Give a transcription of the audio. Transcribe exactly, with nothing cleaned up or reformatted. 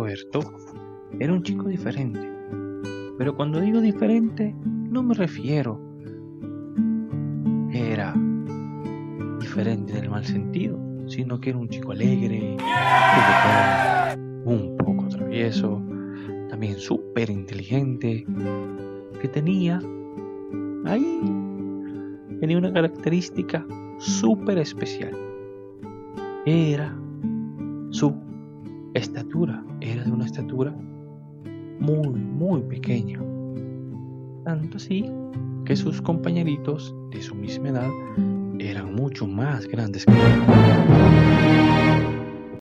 Roberto era un chico diferente. Pero cuando digo diferente, no me refiero que era diferente en el mal sentido, sino que era un chico alegre, juguetón, un poco travieso, también súper inteligente, que tenía ahí, tenía una característica súper especial. Era su estatura, era de una estatura muy, muy pequeña. Tanto así que sus compañeritos de su misma edad eran mucho más grandes que él.